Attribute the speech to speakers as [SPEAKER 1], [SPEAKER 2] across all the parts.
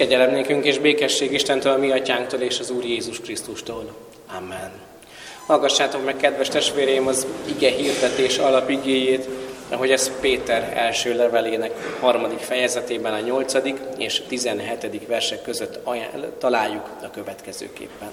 [SPEAKER 1] Kegyelem nékünk és békesség Istentől, a mi atyánktól és az Úr Jézus Krisztustól. Amen. Hallgassátok meg, kedves testvéreim, az ige hirdetés alapigéjét, ahogy ez Péter első levelének 3. fejezetében a 8. és 17. versek között találjuk a következőképpen.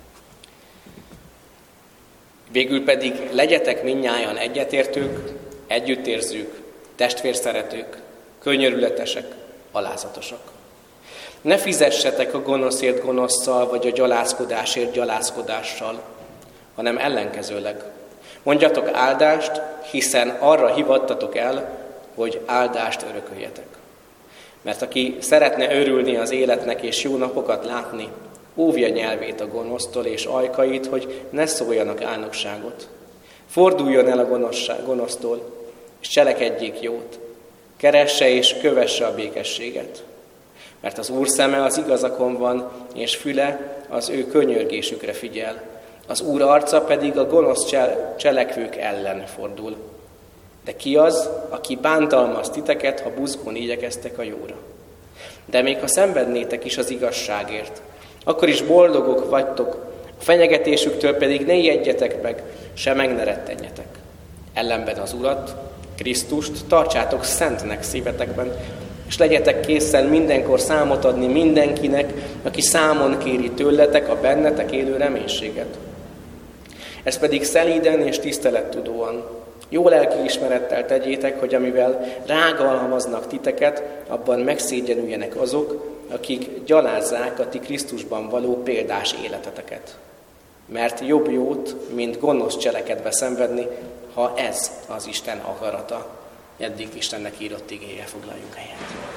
[SPEAKER 1] Végül pedig legyetek mindnyájan egyetértők, együttérzők, testvérszeretők, könyörületesek, alázatosak. Ne fizessetek a gonoszért gonosszal, vagy a gyalázkodásért gyalázkodással, hanem ellenkezőleg. Mondjatok áldást, hiszen arra hivattatok el, hogy áldást örököljetek. Mert aki szeretne örülni az életnek és jó napokat látni, óvja nyelvét a gonosztól és ajkait, hogy ne szóljanak álnokságot. Forduljon el a gonosztól, és cselekedjék jót. Keresse és kövesse a békességet. Mert az Úr szeme az igazakon van, és füle az ő könyörgésükre figyel. Az Úr arca pedig a gonosz cselekvők ellen fordul. De ki az, aki bántalmaz titeket, ha buzgón igyekeztek a jóra? De még ha szenvednétek is az igazságért, akkor is boldogok vagytok, a fenyegetésüktől pedig ne ijedjetek meg, se meg ne rettenjetek. Ellenben az Urat, Krisztust tartsátok szentnek szívetekben, és legyetek készen mindenkor számot adni mindenkinek, aki számon kéri tőletek a bennetek élő reménységet. Ez pedig szelíden és tisztelettudóan, jó lelkiismerettel tegyétek, hogy amivel rágalmaznak titeket, abban megszégyenüljenek azok, akik gyalázzák a ti Krisztusban való példás életeteket. Mert jobb jót, mint gonosz cselekedve szenvedni, ha ez az Isten akarata. Eddig Istennek írott igéje, foglaljunk helyet.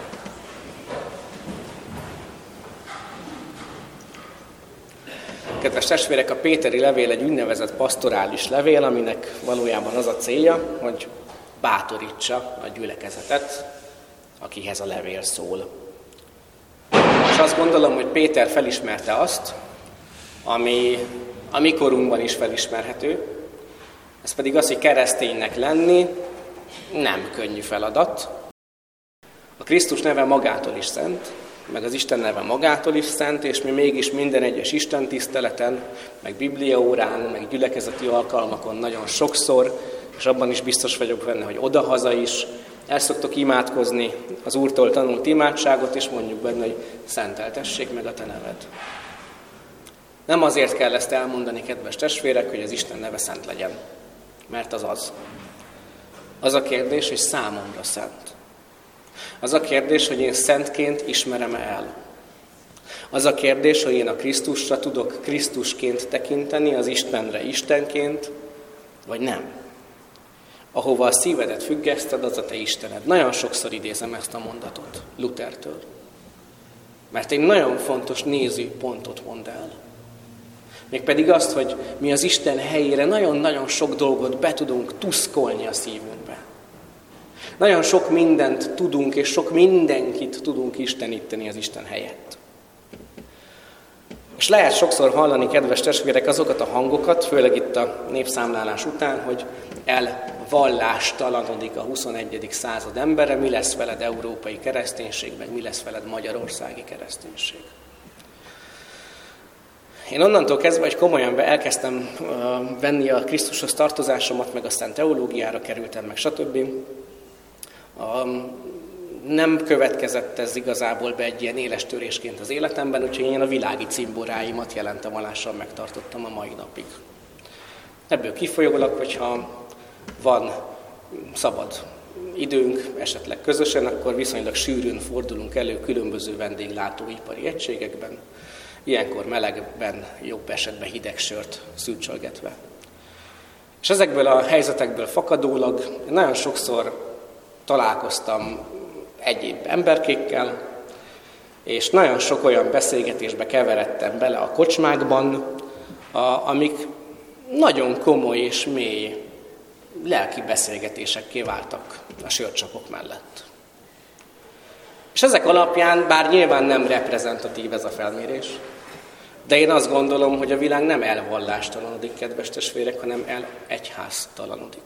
[SPEAKER 1] Kedves testvérek, a Péteri levél egy úgynevezett pastorális levél, aminek valójában az a célja, hogy bátorítsa a gyülekezetet, akihez a levél szól. És azt gondolom, hogy Péter felismerte azt, ami a mi korunkban is felismerhető, ez pedig az, hogy kereszténynek lenni nem könnyű feladat. A Krisztus neve magától is szent, meg az Isten neve magától is szent, és mi mégis minden egyes Isten tiszteleten, meg bibliaórán, meg gyülekezeti alkalmakon nagyon sokszor, és abban is biztos vagyok benne, hogy odahaza is, el szoktok imádkozni az Úrtól tanult imádságot, és mondjuk benne, hogy szenteltessék meg a te neved. Nem azért kell ezt elmondani, kedves testvérek, hogy az Isten neve szent legyen, mert az az. Az a kérdés, hogy számomra szent. Az a kérdés, hogy én szentként ismerem el. Az a kérdés, hogy én a Krisztusra tudok Krisztusként tekinteni, az Istenre Istenként, vagy nem. Ahova a szívedet függeszted, az a te Istened. Nagyon sokszor idézem ezt a mondatot Luthertől. Mert egy nagyon fontos nézőpontot mond el. Mégpedig azt, hogy mi az Isten helyére nagyon-nagyon sok dolgot be tudunk tuszkolni a szívünkbe. Nagyon sok mindent tudunk, és sok mindenkit tudunk isteníteni az Isten helyett. És lehet sokszor hallani, kedves testvérek, azokat a hangokat, főleg itt a népszámlálás után, hogy elvallástalanodik a 21. század embere, mi lesz veled európai kereszténység, meg mi lesz veled magyarországi kereszténység. Én onnantól kezdve, hogy komolyan elkezdtem venni a Krisztushoz tartozásomat, meg aztán teológiára kerültem, meg stb. Nem következett ez igazából be egy ilyen éles törésként az életemben, úgyhogy én a világi cimboráimat jelentevallással megtartottam a mai napig. Ebből kifolyólag, hogyha van szabad időnk, esetleg közösen, akkor viszonylag sűrűn fordulunk elő különböző vendéglátóipari egységekben, ilyenkor melegben, jobb esetben hideg sört szürcsölgetve. És ezekből a helyzetekből fakadólag nagyon sokszor találkoztam egyéb emberkékkel, és nagyon sok olyan beszélgetésbe keveredtem bele a kocsmákban, amik nagyon komoly és mély lelki beszélgetésekké váltak a sörcsapok mellett. És ezek alapján, bár nyilván nem reprezentatív ez a felmérés, de én azt gondolom, hogy a világ nem elvallástalanodik, kedves testvérek, hanem elegyháztalanodik.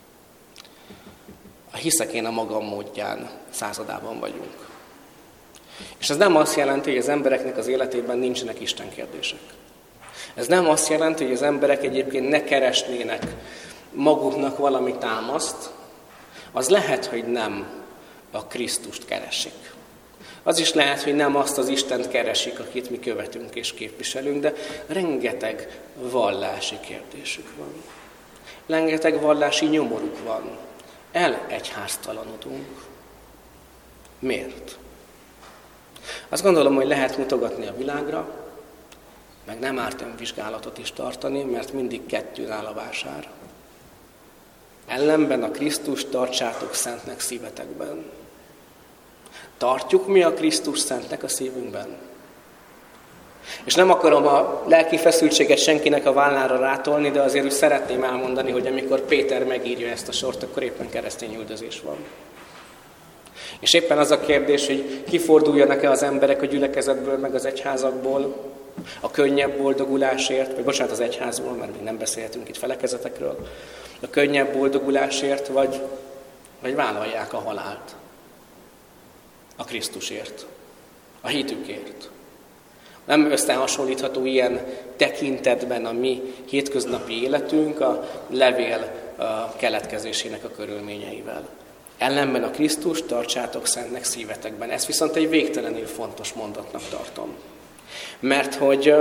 [SPEAKER 1] A hiszek én a magam módján századában vagyunk. És ez nem azt jelenti, hogy az embereknek az életében nincsenek Isten kérdések. Ez nem azt jelenti, hogy az emberek egyébként ne keresnének maguknak valami támaszt. Az lehet, hogy nem a Krisztust keresik. Az is lehet, hogy nem azt az Istent keresik, akit mi követünk és képviselünk, de rengeteg vallási kérdésük van. Rengeteg vallási nyomoruk van. Elegyháztalanodunk. Miért? Azt gondolom, hogy lehet mutogatni a világra, meg nem árt önvizsgálatot is tartani, mert mindig kettőn áll a vásár. Ellenben a Krisztust tartsátok szentnek szívetekben. Tartjuk mi a Krisztus szentnek a szívünkben? És nem akarom a lelki feszültséget senkinek a vállára rátolni, de azért úgy szeretném elmondani, hogy amikor Péter megírja ezt a sort, akkor éppen keresztény üldözés van. És éppen az a kérdés, hogy kiforduljanak-e az emberek a gyülekezetből, meg az egyházakból, a könnyebb boldogulásért, vagy bocsánat, az egyházból, mert még nem beszélhetünk itt felekezetekről, a könnyebb boldogulásért, vagy vállalják a halált a Krisztusért, a hitükért. Nem összehasonlítható ilyen tekintetben a mi hétköznapi életünk a levél keletkezésének a körülményeivel. Ellenben a Krisztust tartsátok szentnek szívetekben. Ezt viszont egy végtelenül fontos mondatnak tartom. Mert hogy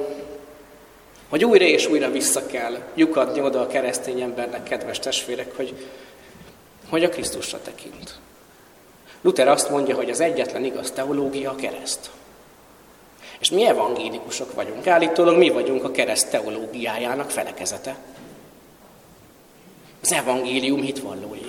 [SPEAKER 1] újra és újra vissza kell lyukadni oda a keresztény embernek, kedves testvérek, hogy a Krisztusra tekint. Luther azt mondja, hogy az egyetlen igaz teológia a kereszt. És mi evangélikusok vagyunk. Állítólag mi vagyunk a kereszt teológiájának felekezete. Az evangélium hitvallói.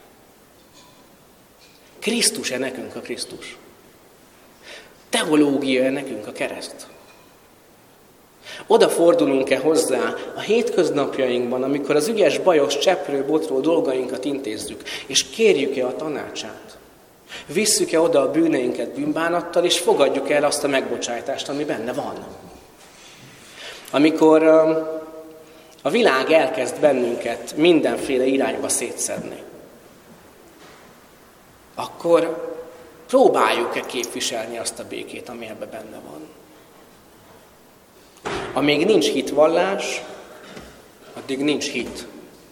[SPEAKER 1] Krisztus-e nekünk a Krisztus? Teológia-e nekünk a kereszt? Oda fordulunk-e hozzá a hétköznapjainkban, amikor az ügyes, bajos, cseprő, botró dolgainkat intézzük, és kérjük-e a tanácsát? Visszük-e oda a bűneinket bűnbánattal, és fogadjuk el azt a megbocsájtást, ami benne van? Amikor a világ elkezd bennünket mindenféle irányba szétszedni, akkor próbáljuk-e képviselni azt a békét, ami ebben benne van? Amíg nincs hitvallás, addig nincs hit.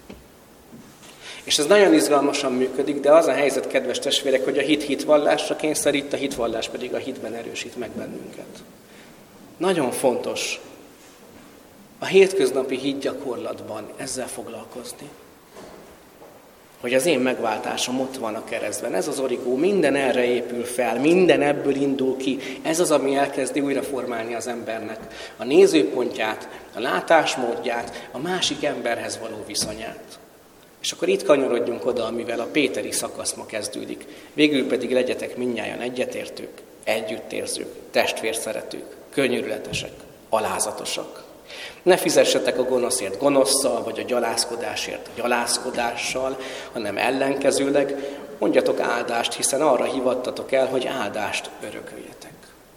[SPEAKER 1] És ez nagyon izgalmasan működik, de az a helyzet, kedves testvérek, hogy a hit hitvallásra kényszerít, a hitvallás pedig a hitben erősít meg bennünket. Nagyon fontos a hétköznapi hitgyakorlatban ezzel foglalkozni. Hogy az én megváltásom ott van a keresztben. Ez az origó, minden erre épül fel, minden ebből indul ki. Ez az, ami elkezdi újra formálni az embernek a nézőpontját, a látásmódját, a másik emberhez való viszonyát. És akkor itt kanyarodjunk oda, amivel a péteri szakasz ma kezdődik. Végül pedig legyetek mindnyájan egyetértők, együttérzők, testvérszeretők, könyörületesek, alázatosak. Ne fizessetek a gonoszért gonosszal, vagy a gyalázkodásért gyalázkodással, hanem ellenkezőleg mondjatok áldást, hiszen arra hivattatok el, hogy áldást örököljetek.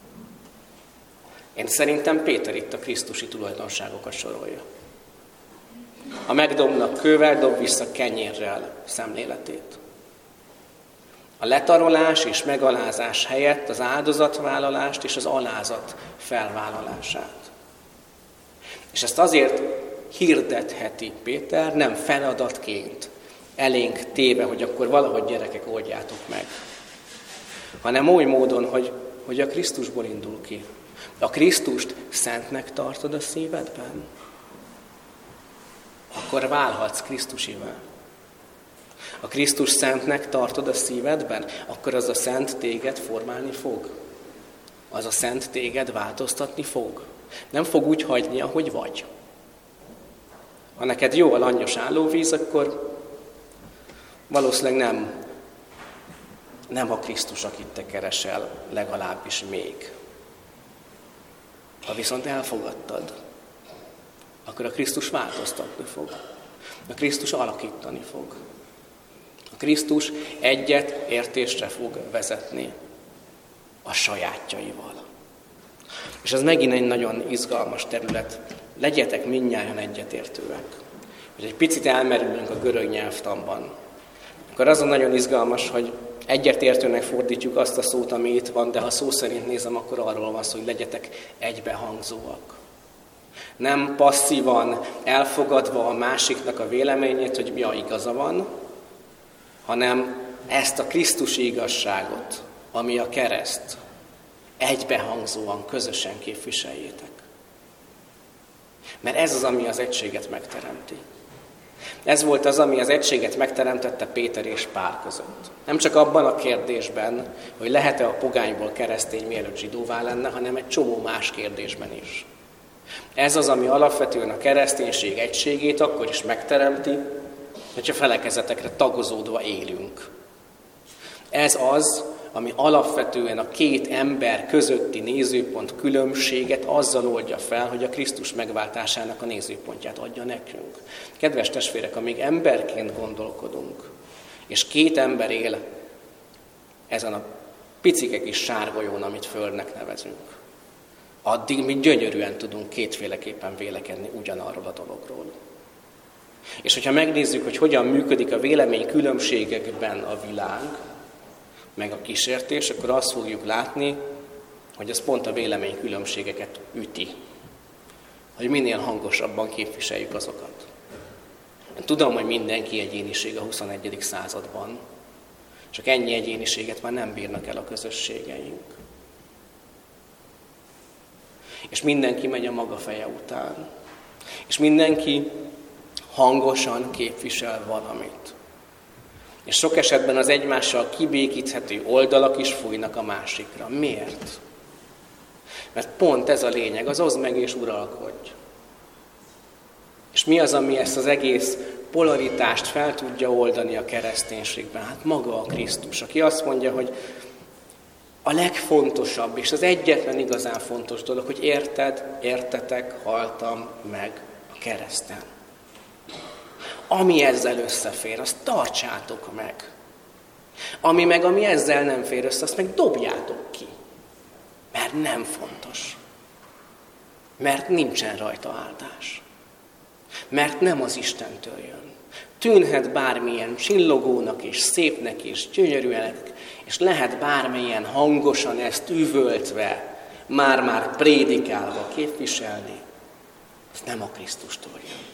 [SPEAKER 1] Én szerintem Péter itt a krisztusi tulajdonságokat sorolja. Ha megdobnak kővel, dob vissza kenyérrel szemléletét. A letarolás és megalázás helyett az áldozatvállalást és az alázat felvállalását. És ezt azért hirdetheti Péter, nem feladatként, elénk téve, hogy akkor valahogy gyerekek oldjátok meg, hanem oly módon, hogy a Krisztusból indul ki. A Krisztust szentnek tartod a szívedben? Akkor válhatsz Krisztusivel. A Krisztus szentnek tartod a szívedben? Akkor az a szent téged formálni fog. Az a szent téged változtatni fog. Nem fog úgy hagyni, ahogy vagy. Ha neked jó a langyos állóvíz, akkor valószínűleg nem a Krisztus, akit te keresel, legalábbis még. Ha viszont elfogadtad, akkor a Krisztus változtatni fog. A Krisztus alakítani fog. A Krisztus egyet értésre fog vezetni a sajátjaival. És ez megint egy nagyon izgalmas terület. Legyetek mindnyájan egyetértőek. Hogy egy picit elmerülünk a görög nyelvtanban. Akkor az a nagyon izgalmas, hogy egyetértőnek fordítjuk azt a szót, ami itt van, de ha szó szerint nézem, akkor arról van szó, hogy legyetek egybehangzóak. Nem passzívan elfogadva a másiknak a véleményét, hogy ja, igaza van, hanem ezt a Krisztusi igazságot, ami a kereszt, egybehangzóan, közösen képviseljétek. Mert ez az, ami az egységet megteremti. Ez volt az, ami az egységet megteremtette Péter és Pál között. Nem csak abban a kérdésben, hogy lehet-e a pogányból keresztény, mielőtt zsidóvá lenne, hanem egy csomó más kérdésben is. Ez az, ami alapvetően a kereszténység egységét akkor is megteremti, hogyha felekezetekre tagozódva élünk. Ez az, ami alapvetően a két ember közötti nézőpont különbséget azzal oldja fel, hogy a Krisztus megváltásának a nézőpontját adja nekünk. Kedves testvérek, amíg emberként gondolkodunk, és két ember él ezen a picike kis sárgolyón, amit Földnek nevezünk, addig mi gyönyörűen tudunk kétféleképpen vélekedni ugyanarról a dologról. És hogyha megnézzük, hogy hogyan működik a vélemény különbségekben a világ, meg a kísértés, akkor azt fogjuk látni, hogy ez pont a vélemény különbségeket üti. Hogy minél hangosabban képviseljük azokat. Én tudom, hogy mindenki egyéniség a 21. században. Csak ennyi egyéniséget már nem bírnak el a közösségeink. És mindenki megy a maga feje után. És mindenki hangosan képvisel valamit. És sok esetben az egymással kibékíthető oldalak is fújnak a másikra. Miért? Mert pont ez a lényeg, az oszd meg és uralkodj. És mi az, ami ezt az egész polaritást fel tudja oldani a kereszténységben? Hát maga a Krisztus, aki azt mondja, hogy a legfontosabb és az egyetlen igazán fontos dolog, hogy értetek, haltam meg a kereszten. Ami ezzel összefér, azt tartsátok meg. Ami ezzel nem fér össze, azt meg dobjátok ki. Mert nem fontos. Mert nincsen rajta áldás. Mert nem az Istentől jön. Tűnhet bármilyen csillogónak és szépnek és gyönyörűnek, és lehet bármilyen hangosan ezt üvöltve, már-már prédikálva képviselni. Ez nem a Krisztustól jön.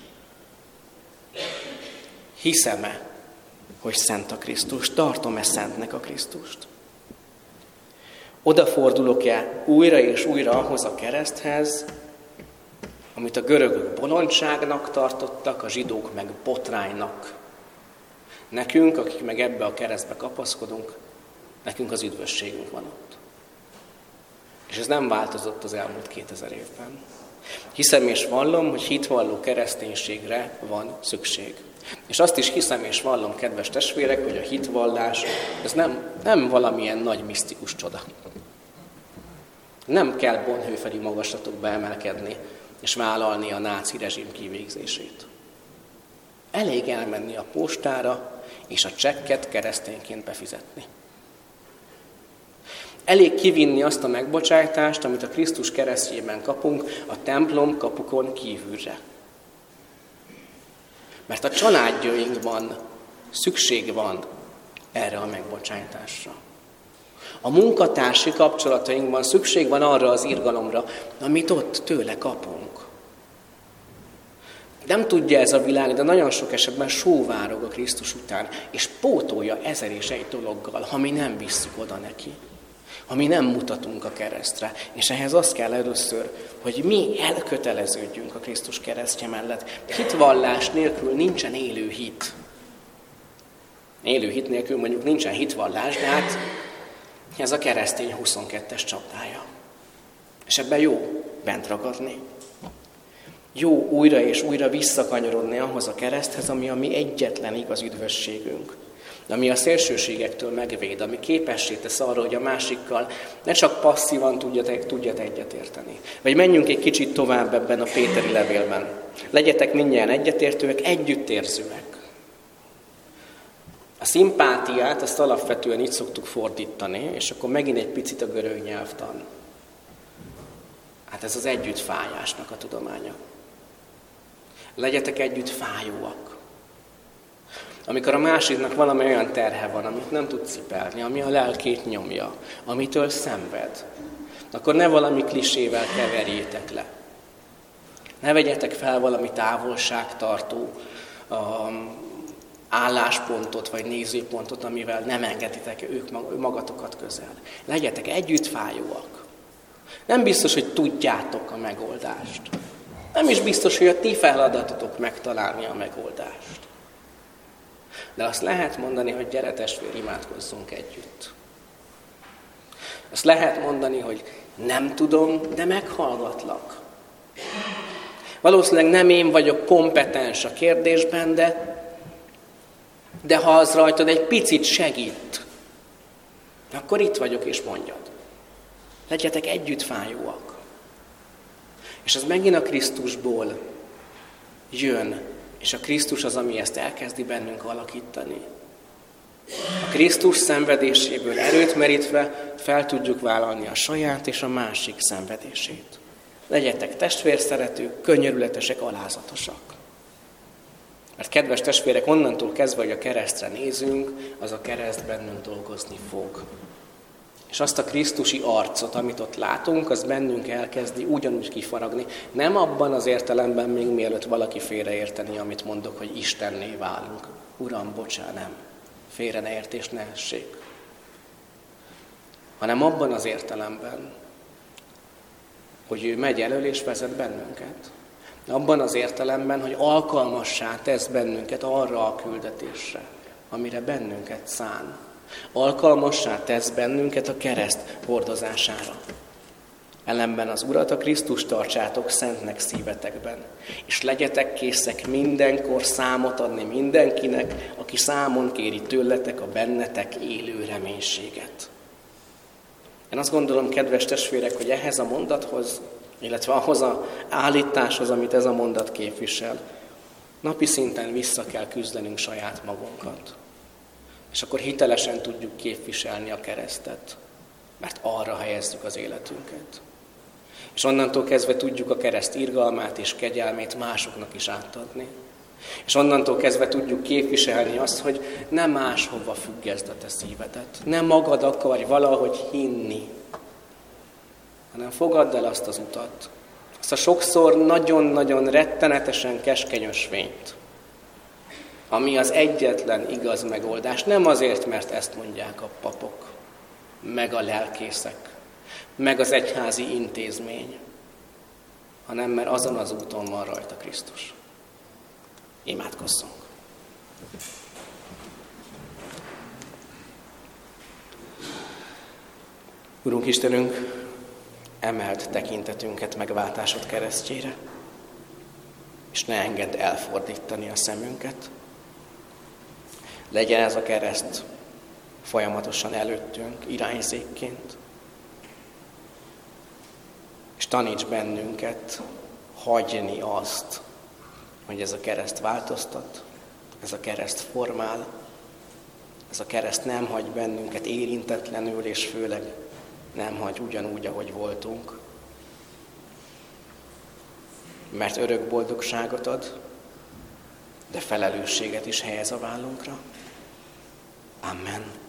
[SPEAKER 1] Hiszem-e, hogy szent a Krisztus? Tartom-e szentnek a Krisztust? Odafordulok-e újra és újra ahhoz a kereszthez, amit a görögök bolondságnak tartottak, a zsidók meg botránynak. Nekünk, akik meg ebbe a keresztbe kapaszkodunk, nekünk az üdvösségünk van ott. És ez nem változott az elmúlt 2000 évben. Hiszem és vallom, hogy hitvalló kereszténységre van szükség. És azt is hiszem és vallom, kedves testvérek, hogy a hitvallás, ez nem valamilyen nagy misztikus csoda. Nem kell Bonhoefferi magaslatokba emelkedni, és vállalni a náci rezsim kivégzését. Elég elmenni a postára, és a csekket keresztényként befizetni. Elég kivinni azt a megbocsájtást, amit a Krisztus keresztjében kapunk a templom kapukon kívülre. Mert a családjainkban szükség van erre a megbocsájtásra. A munkatársi kapcsolatainkban szükség van arra az irgalomra, amit ott tőle kapunk. Nem tudja ez a világ, de nagyon sok esetben sóvárog a Krisztus után, és pótolja 1001 dologgal, ha mi nem visszük oda neki. Ha mi nem mutatunk a keresztre. És ehhez az kell először, hogy mi elköteleződjünk a Krisztus keresztje mellett. Hitvallás nélkül nincsen élő hit. Élő hit nélkül mondjuk nincsen hitvallás, de hát ez a keresztény 22-es csapdája. És ebben jó bent ragadni. Jó újra és újra visszakanyarodni ahhoz a kereszthez, ami a mi egyetlen igaz üdvösségünk. Ami a szélsőségektől megvéd, ami képessé tesz arra, hogy a másikkal ne csak passzívan tudjat egyetérteni. Vagy menjünk egy kicsit tovább ebben a Péteri levélben. Legyetek mindjárt egyetértőek, együttérzőek. A szimpátiát, azt alapvetően így szoktuk fordítani, és akkor megint egy picit a görög nyelvtan. Hát ez az együttfájásnak a tudománya. Legyetek együtt fájóak. Amikor a másiknak valami olyan terhe van, amit nem tud cipelni, ami a lelkét nyomja, amitől szenved, akkor ne valami klisével keverjétek le. Ne vegyetek fel valami távolságtartó álláspontot vagy nézőpontot, amivel nem engeditek magatokat közel. Legyetek együttfájóak. Nem biztos, hogy tudjátok a megoldást. Nem is biztos, hogy a ti feladatotok megtalálni a megoldást. De azt lehet mondani, hogy gyere testvér, imádkozzunk együtt. Azt lehet mondani, hogy nem tudom, de meghallgatlak. Valószínűleg nem én vagyok kompetens a kérdésben, de ha az rajtad egy picit segít, akkor itt vagyok és mondjad. Legyetek együttfájóak. És az megint a Krisztusból jön, és a Krisztus az, ami ezt elkezdi bennünk alakítani. A Krisztus szenvedéséből erőt merítve fel tudjuk vállalni a saját és a másik szenvedését. Legyetek testvérszeretők, könyörületesek, alázatosak. Mert kedves testvérek, onnantól kezdve, hogy a keresztre nézünk, az a kereszt bennünk dolgozni fog. És azt a krisztusi arcot, amit ott látunk, az bennünk elkezdi ugyanúgy kifaragni. Nem abban az értelemben, még mielőtt valaki félreérteni, amit mondok, hogy Istenné válunk. Uram, bocsánat, nem. Félre ne értés, ne essék. Hanem abban az értelemben, hogy ő megy elől és vezet bennünket. Abban az értelemben, hogy alkalmassá tesz bennünket arra a küldetésre, amire bennünket szán. Alkalmassá tesz bennünket a kereszt hordozására. Ellenben az Urat, a Krisztust tartsátok szentnek szívetekben, és legyetek készek mindenkor számot adni mindenkinek, aki számon kéri tőletek a bennetek élő reménységet. Én azt gondolom, kedves testvérek, hogy ehhez a mondathoz, illetve ahhoz az állításhoz, amit ez a mondat képvisel, napi szinten vissza kell küzdenünk saját magunkat. És akkor hitelesen tudjuk képviselni a keresztet, mert arra helyezzük az életünket. És onnantól kezdve tudjuk a kereszt irgalmát és kegyelmét másoknak is átadni. És onnantól kezdve tudjuk képviselni azt, hogy nem máshova függeszd a te szívedet. Nem magad akarj valahogy hinni, hanem fogadd el azt az utat. Azt a sokszor nagyon-nagyon rettenetesen keskeny ösvényt, ami az egyetlen igaz megoldás. Nem azért, mert ezt mondják a papok, meg a lelkészek, meg az egyházi intézmény, hanem mert azon az úton van rajta Krisztus. Imádkozzunk! Urunk Istenünk, emeld tekintetünket megváltásod keresztjére, és ne engedd elfordítani a szemünket. Legyen ez a kereszt folyamatosan előttünk, irányzékként. És taníts bennünket hagyni azt, hogy ez a kereszt változtat, ez a kereszt formál, ez a kereszt nem hagy bennünket érintetlenül, és főleg nem hagy ugyanúgy, ahogy voltunk. Mert örök boldogságot ad, de felelősséget is helyez a vállunkra. Amen.